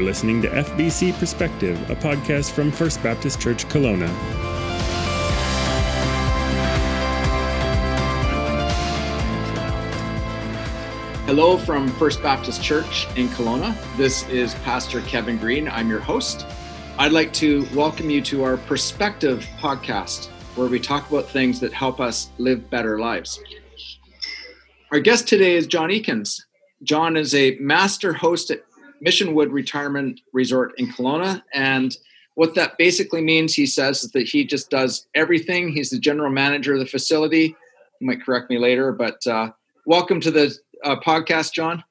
listening to FBC Perspective, a podcast from First Baptist Church Kelowna. Hello from First Baptist Church in Kelowna. This is Pastor Kevin Green. I'm your host. I'd like to welcome you to our Perspective podcast, where we talk about things that help us live better lives. Our guest today is John Eakins. John is a master host at Missionwood Retirement Resort in Kelowna, and what that basically means, he says, is that he just does everything. He's the general manager of the facility. You might correct me later, but welcome to the podcast, John.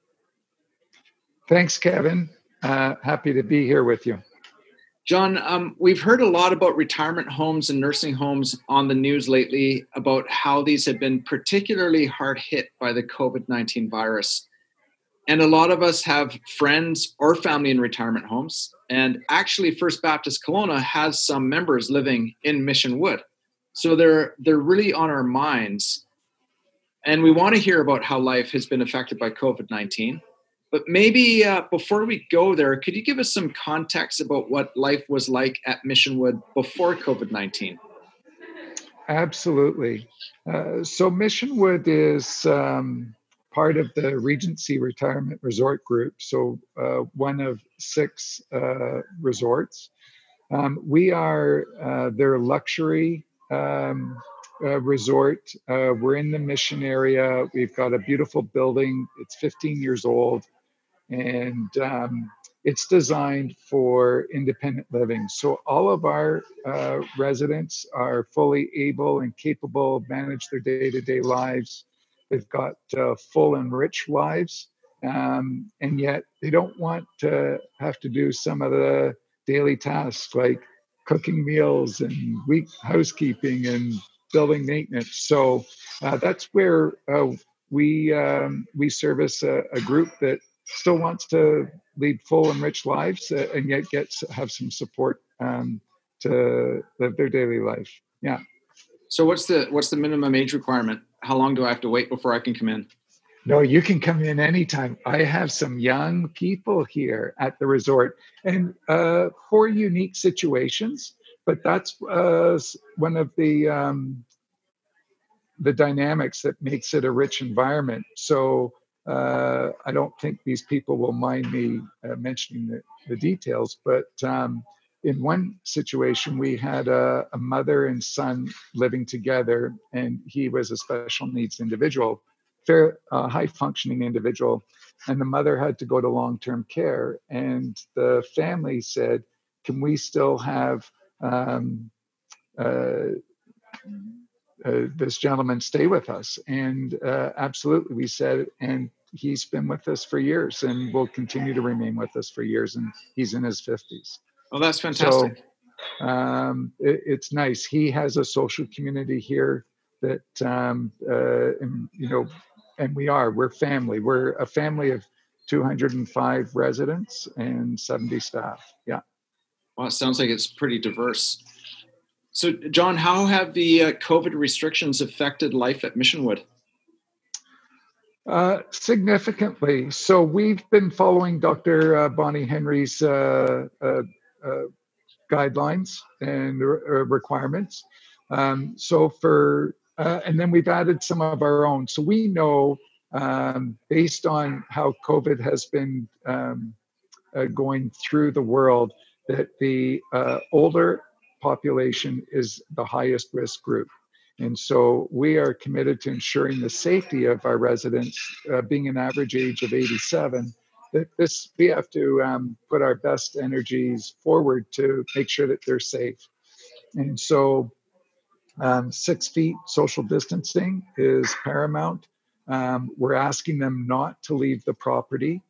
Thanks, Kevin. Happy to be here with you. John, we've heard a lot about retirement homes and nursing homes on the news lately about how these have been particularly hard hit by the COVID-19 virus. And a lot of us have friends or family in retirement homes. And actually, First Baptist Kelowna has some members living in Missionwood. So they're really on our minds. And we want to hear about how life has been affected by COVID-19. But maybe before we go there, could you give us some context about what life was like at Missionwood before COVID-19? Absolutely. So Missionwood is part of the Regency Retirement Resort Group, so one of 6 resorts. We are their luxury resort. We're in the Mission area. We've got a beautiful building. It's 15 years old, and it's designed for independent living. So all of our residents are fully able and capable of manage their day-to-day lives. They've got full and rich lives, and yet they don't want to have to do some of the daily tasks like cooking meals and week housekeeping and building maintenance. So that's where we service a group that still wants to lead full and rich lives, and yet have some support to live their daily life. Yeah. So what's the minimum age requirement? How long do I have to wait before I can come in? No, you can come in anytime. I have some young people here at the resort, and for unique situations. But that's one of the dynamics that makes it a rich environment. So I don't think these people will mind me mentioning the details, but in one situation, we had a mother and son living together, and he was a special needs individual, high-functioning individual, and the mother had to go to long-term care. And the family said, can we still have this gentleman stay with us? And absolutely, we said, and he's been with us for years and will continue to remain with us for years, and he's in his 50s. Oh, that's fantastic. So it's nice. He has a social community here that, and we're family. We're a family of 205 residents and 70 staff. Yeah. Well, it sounds like it's pretty diverse. So, John, how have the COVID restrictions affected life at Missionwood? Significantly. So we've been following Dr. Bonnie Henry's guidelines and requirements. And then we've added some of our own. So we know, based on how COVID has been going through the world, that the older population is the highest risk group. And so we are committed to ensuring the safety of our residents, being an average age of 87, we have to put our best energies forward to make sure that they're safe. And so 6 feet social distancing is paramount. We're asking them not to leave the property.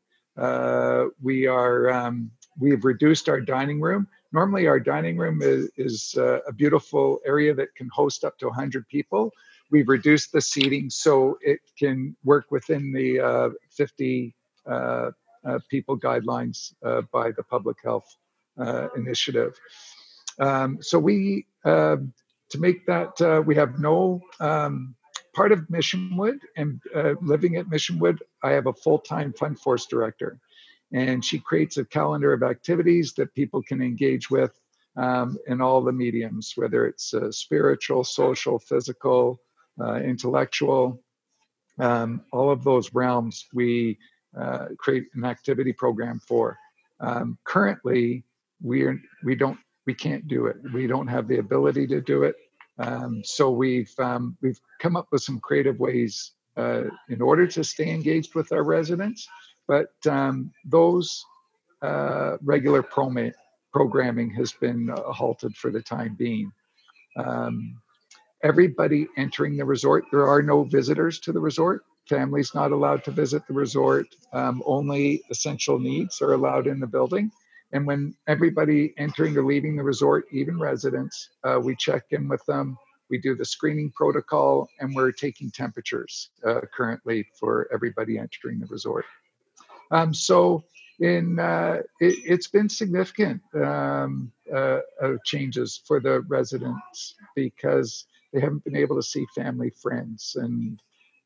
We've reduced our dining room. Normally, our dining room is a beautiful area that can host up to 100 people. We've reduced the seating so it can work within the 50 people guidelines by the Public Health Initiative. So we, to make that, we have no part of Missionwood, and living at Missionwood, I have a full-time Fund Force director. And she creates a calendar of activities that people can engage with in all the mediums, whether it's spiritual, social, physical, intellectual, all of those realms we create an activity program for. Currently, we can't do it. We don't have the ability to do it. So we've come up with some creative ways in order to stay engaged with our residents, but those regular programming has been halted for the time being. Everybody entering the resort, there are no visitors to the resort. Families not allowed to visit the resort. Only essential needs are allowed in the building. And when everybody entering or leaving the resort, even residents, we check in with them. We do the screening protocol, and we're taking temperatures currently for everybody entering the resort. So it's been significant changes for the residents because they haven't been able to see family, friends, and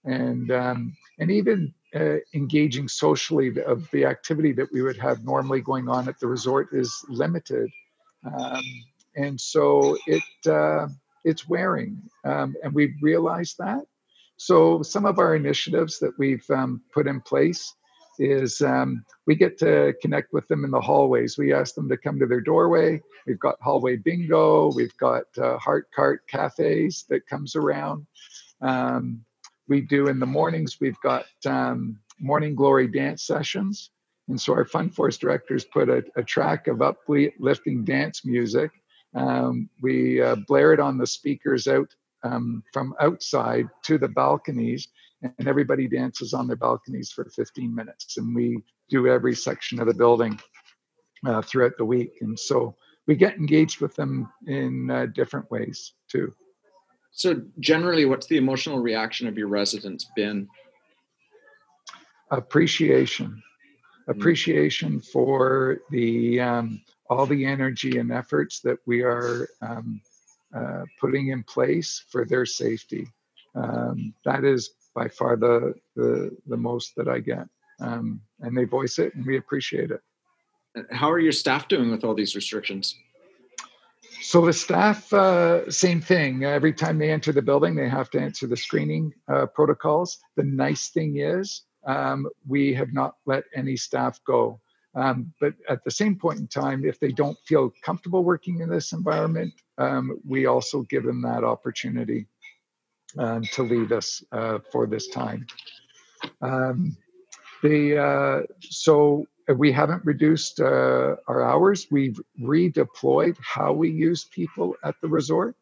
even engaging socially of the activity that we would have normally going on at the resort is limited, and so it's wearing, and we've realized that. So some of our initiatives that we've put in place is we get to connect with them in the hallways. We ask them to come to their doorway. We've got hallway bingo. We've got heart cart cafes that comes around. We do in the mornings, we've got morning glory dance sessions. And so our Fun Force directors put a track of uplifting dance music. We blare it on the speakers out from outside to the balconies, and everybody dances on their balconies for 15 minutes. And we do every section of the building throughout the week. And so we get engaged with them in different ways too. So generally, what's the emotional reaction of your residents been? Appreciation for the all the energy and efforts that we are putting in place for their safety. That is by far the most that I get, and they voice it, and we appreciate it. How are your staff doing with all these restrictions? So the staff, same thing. Every time they enter the building, they have to answer the screening protocols. The nice thing is we have not let any staff go. But at the same point in time, if they don't feel comfortable working in this environment, we also give them that opportunity to leave us for this time. So we haven't reduced our hours. We've redeployed how we use people at the resort.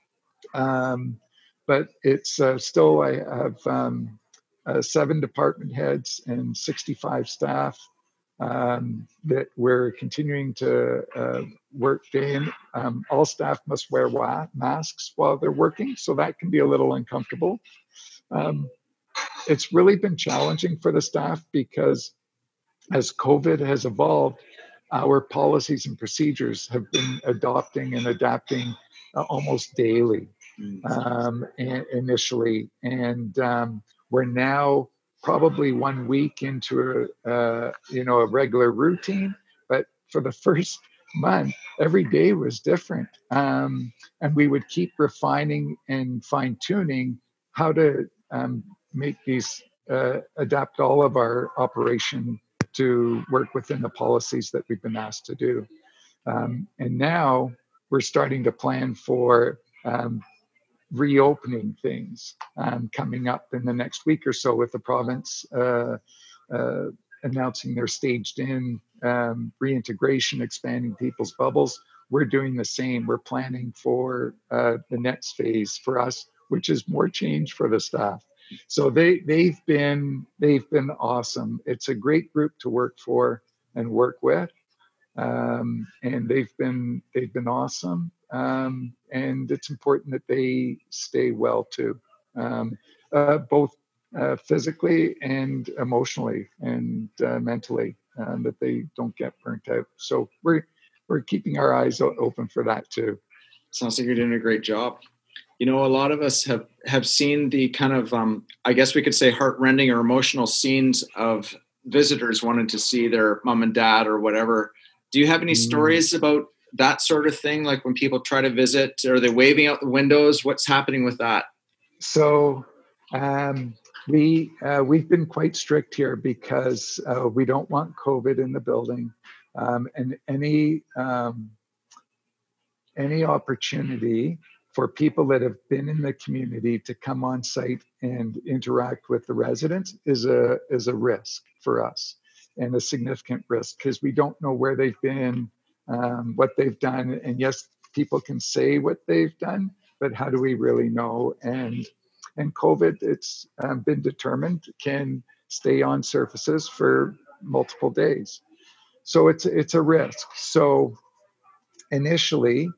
But it's still, I have 7 department heads and 65 staff that we're continuing to work day in. All staff must wear masks while they're working, so that can be a little uncomfortable. It's really been challenging for the staff because as COVID has evolved, our policies and procedures have been adopting and adapting almost daily initially. And we're now probably 1 week into a regular routine, but for the first month, every day was different. And we would keep refining and fine tuning how to make these, adapt all of our operation to work within the policies that we've been asked to do. And now we're starting to plan for reopening things coming up in the next week or so, with the province announcing their staged in reintegration, expanding people's bubbles. We're doing the same. We're planning for the next phase for us, which is more change for the staff. So they've been awesome. It's a great group to work for and work with, and they've been awesome. And it's important that they stay well too, both physically and emotionally and mentally, that they don't get burnt out. So we're keeping our eyes open for that too. Sounds like you're doing a great job. You know, a lot of us have seen the kind of, I guess we could say, heartrending or emotional scenes of visitors wanting to see their mom and dad or whatever. Do you have any stories about that sort of thing? Like when people try to visit, are they waving out the windows? What's happening with that? So we've been quite strict here because we don't want COVID in the building, and any opportunity for people that have been in the community to come on site and interact with the residents is a risk for us, and a significant risk, because we don't know where they've been, what they've done. And yes, people can say what they've done, but how do we really know? And COVID, it's been determined, can stay on surfaces for multiple days. So it's a risk. So initially,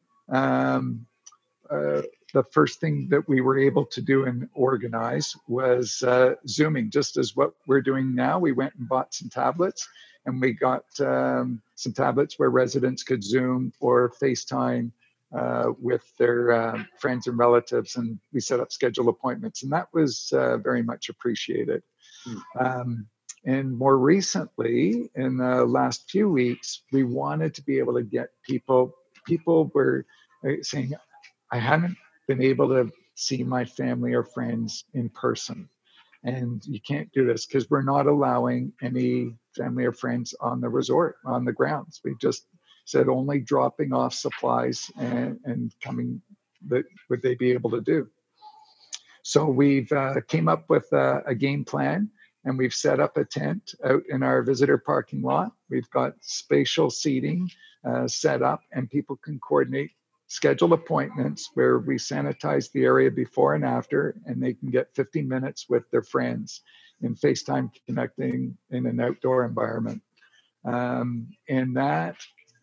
the first thing that we were able to do and organize was Zooming, just as what we're doing now. We went and bought some tablets, and we got some tablets where residents could Zoom or FaceTime with their friends and relatives, and we set up scheduled appointments, and that was very much appreciated. And more recently, in the last few weeks, we wanted to be able to get people were saying, I haven't been able to see my family or friends in person. And you can't do this because we're not allowing any family or friends on the resort, on the grounds. We just said only dropping off supplies and coming, that would they be able to do. So we've came up with a game plan, and we've set up a tent out in our visitor parking lot. We've got spatial seating set up, and people can coordinate schedule appointments where we sanitize the area before and after, and they can get 15 minutes with their friends in FaceTime connecting in an outdoor environment. And that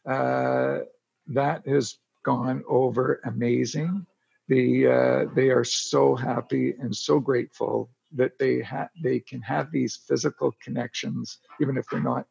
has gone over amazing. They are so happy and so grateful that they can have these physical connections, even if they're not,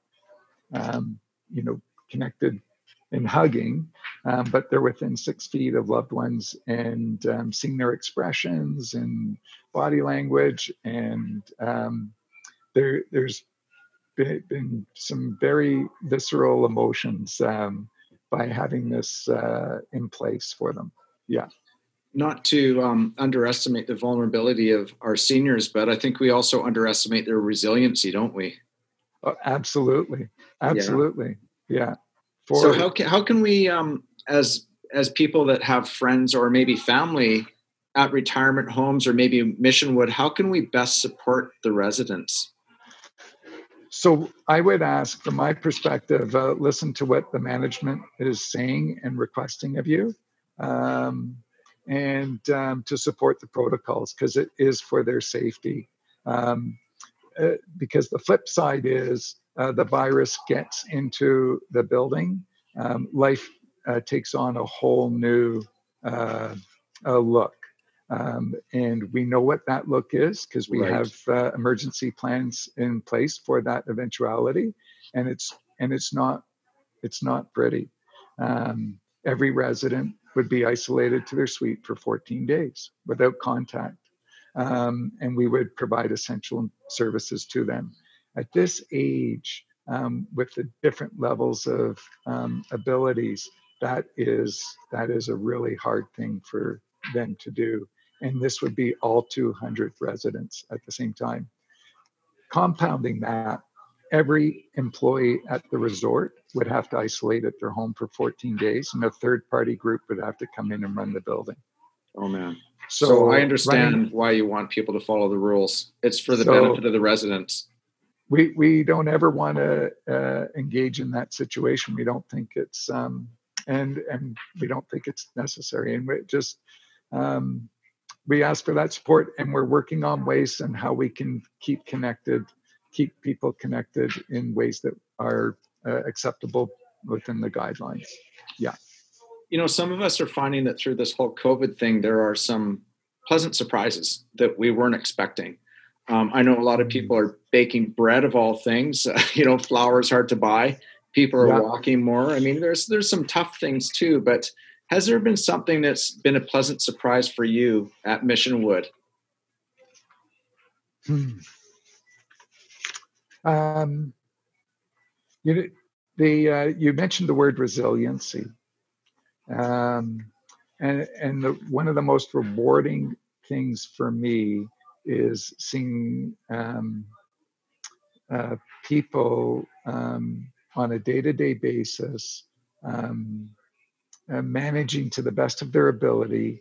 connected and hugging, but they're within 6 feet of loved ones, and seeing their expressions and body language. And there's been some very visceral emotions by having this in place for them. Yeah. Not to underestimate the vulnerability of our seniors, but I think we also underestimate their resiliency, don't we? Oh, absolutely. Yeah. So how can we, as people that have friends or maybe family at retirement homes or maybe Missionwood, how can we best support the residents? So I would ask, from my perspective, listen to what the management is saying and requesting of you, and to support the protocols, because it is for their safety. Because the flip side is the virus gets into the building, life takes on a whole new look. And we know what that look is, because we have emergency plans in place for that eventuality, and it's not pretty. Every resident would be isolated to their suite for 14 days without contact, and we would provide essential services to them. At this age, with the different levels of abilities, that is a really hard thing for them to do. And this would be all 200 residents at the same time. Compounding that, every employee at the resort would have to isolate at their home for 14 days, and a third-party group would have to come in and run the building. Oh, man. So I understand why you want people to follow the rules. It's for the benefit of the residents. We don't ever want to engage in that situation. We don't think it's and we don't think it's necessary. And we just we ask for that support, and we're working on ways and how we can keep people connected in ways that are acceptable within the guidelines. Yeah. Some of us are finding that through this whole COVID thing, there are some pleasant surprises that we weren't expecting. I know a lot of people are baking bread, of all things. Flour is hard to buy. People are walking more. I mean, there's some tough things too, but has there been something that's been a pleasant surprise for you at Missionwood? Um, you you mentioned the word resiliency, um, and one of the most rewarding things for me is seeing uh, people on a day-to-day basis um, managing to the best of their ability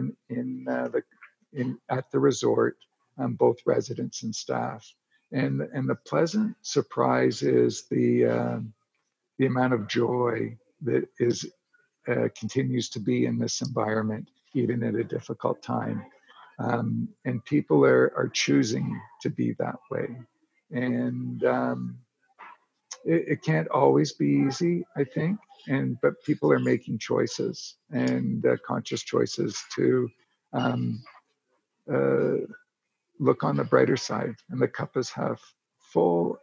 at the resort, both residents and staff. And the pleasant surprise is the amount of joy that is continues to be in this environment, even at a difficult time. And people are choosing to be that way. And it can't always be easy, I think. But people are making choices and conscious choices to um, uh, look on the brighter side, and the cup is half full.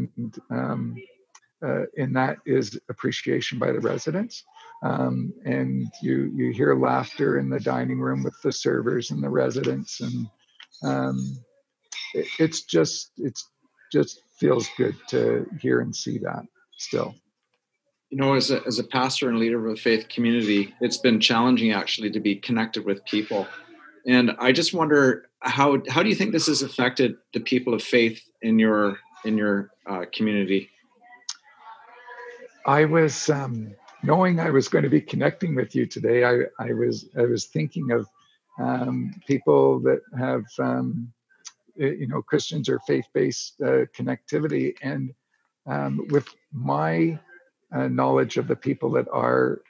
And that is appreciation by the residents. And you hear laughter in the dining room with the servers and the residents, and it's just feels good to hear and see that still. As a pastor and leader of a faith community, it's been challenging actually to be connected with people. And I just wonder, how do you think this has affected the people of faith in your community? I was knowing I was going to be connecting with you today. I was thinking of people that have Christians or faith-based connectivity, and with my knowledge of the people that are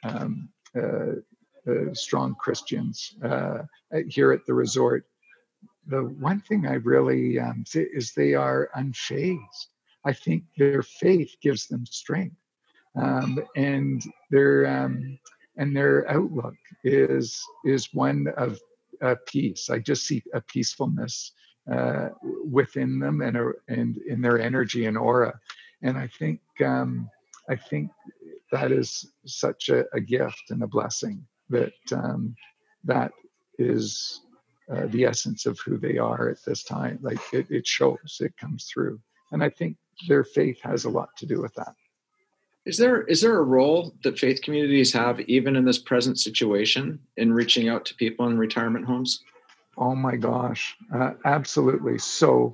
strong Christians here at the resort, the one thing I really see is they are unfazed. I think their faith gives them strength, and their outlook is one of peace. I just see a peacefulness within them and in their energy and aura, and I think that is such a gift and a blessing that that is the essence of who they are at this time. Like it shows, it comes through, and I think their faith has a lot to do with that. Is there a role that faith communities have, even in this present situation, in reaching out to people in retirement homes? Oh my gosh, absolutely. So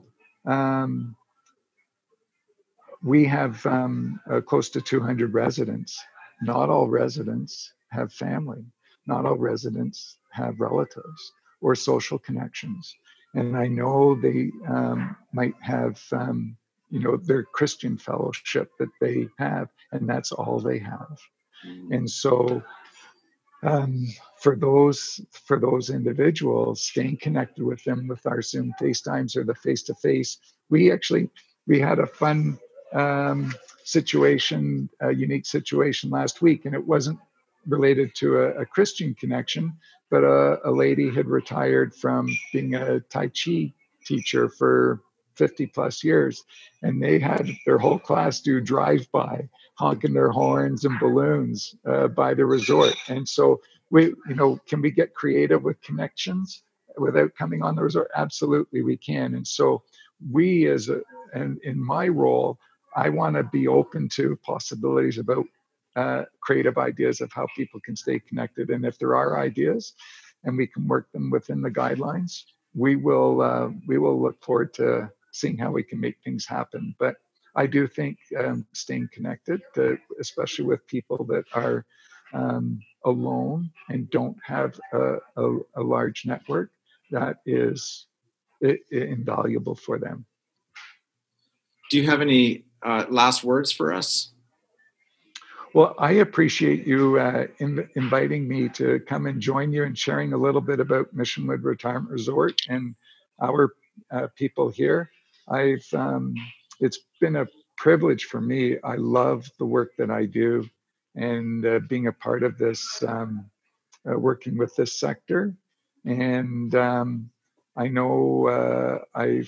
we have close to 200 residents. Not all residents have family. Not all residents have relatives or social connections. And I know they might have their Christian fellowship that they have, and that's all they have. And so for those individuals, staying connected with them with our Zoom FaceTimes or the face-to-face, we had a fun situation, a unique situation last week, and it wasn't related to a Christian connection, but a lady had retired from being a Tai Chi teacher for 50 plus years, and they had their whole class do drive-by, honking their horns and balloons by the resort. And so can we get creative with connections without coming on the resort? Absolutely, we can. And so and in my role, I want to be open to possibilities about creative ideas of how people can stay connected. And if there are ideas and we can work them within the guidelines, we will look forward to seeing how we can make things happen. But I do think staying connected, especially with people that are alone and don't have a large network, that is invaluable for them. Do you have any last words for us? Well, I appreciate you inviting me to come and join you and sharing a little bit about Missionwood Retirement Resort and our people here. It's been a privilege for me. I love the work that I do, and being a part of this, working with this sector. And I know I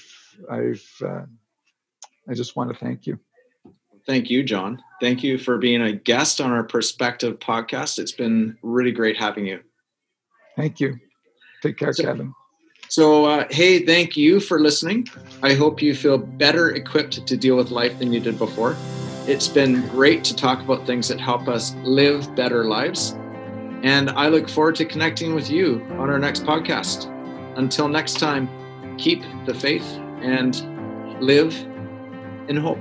just want to thank you. Thank you, John. Thank you for being a guest on our Perspective podcast. It's been really great having you. Thank you. Take care, Kevin. So, hey, thank you for listening. I hope you feel better equipped to deal with life than you did before. It's been great to talk about things that help us live better lives. And I look forward to connecting with you on our next podcast. Until next time, keep the faith and live in hope.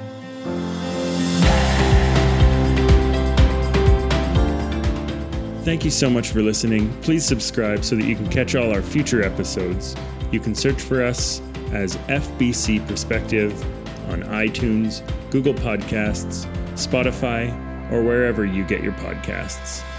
Thank you so much for listening. Please subscribe so that you can catch all our future episodes. You can search for us as FBC Perspective on iTunes, Google Podcasts, Spotify, or wherever you get your podcasts.